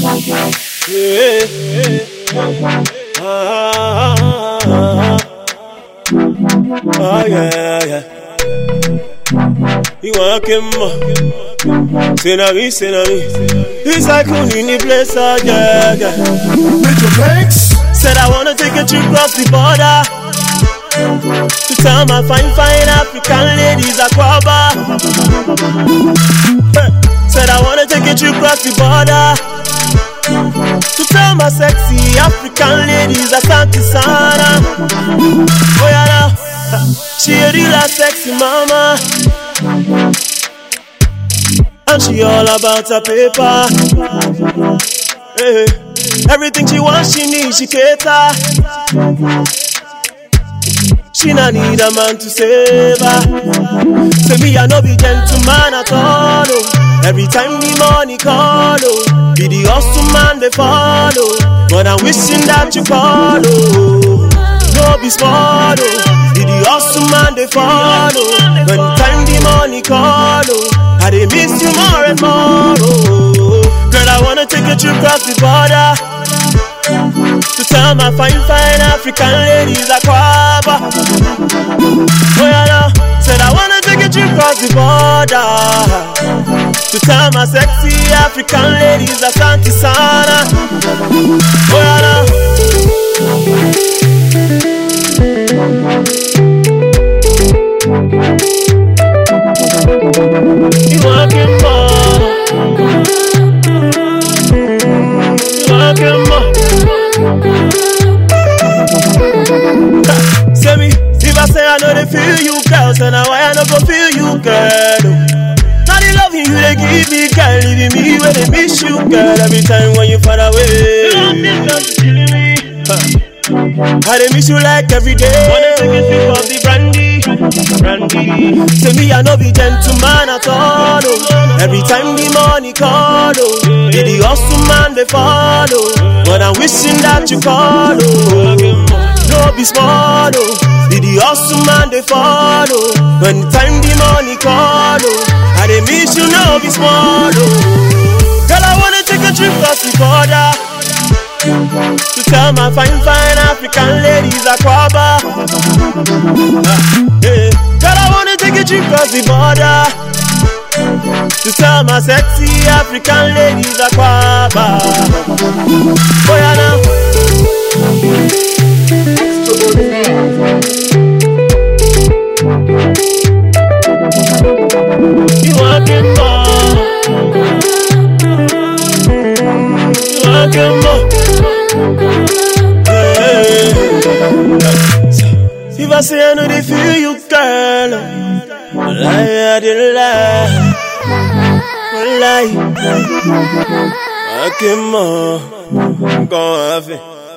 Oh yeah. You want him more? Say na me. It's like who in the place, yeah. Major Banks. Said I wanna take a trip across the border to tell my fine African ladies Aquaba. Said I wanna take a trip across the border to tell my sexy African ladies Asante Sana. Oh yeah, now she a real sexy mama, and she all about her paper. Hey, everything she wants, she needs, she cater. She not need a man to save her. Say me I no be gentleman at all. Oh. Every time the money call, oh, be the hustle man they follow. But I'm wishing that you call, oh. No be small, oh. Be the hustle man they follow. When time the money call, oh, I they miss you more and more, oh. Girl, I wanna take a trip across the border to tell my fine African ladies Aquaba. Oh yeah, now said I wanna take a trip across the border to tell my sexy African ladies Asante Sana. Oh yeah, now you want him more? You want him more? Say me, if I say I know they feel you, girl, so now why I no go feel you, girl? Now the loving you they give me, girl, leaving me when they miss you, girl. Every time when you far away, killing me. I they miss you like every day. Wanna take a sip of the brandy. Say me I no be gentleman at all, oh. Every time the money call, oh, be the hustle man they follow. But I'm wishing that you call, oh. No be small, oh. Be the hustle man they follow. When the time the money call, oh, I they miss you, no be small, oh. Girl, I wanna take a trip across the border to tell my fine African ladies Aquaba. Yeah. Girl, I wanna take a trip across the border to tell my sexy African ladies Aquaba. Oh yeah, now you want him more? You want him more? If I say I know they feel you, girl, I didn't lie. I came on, go have it.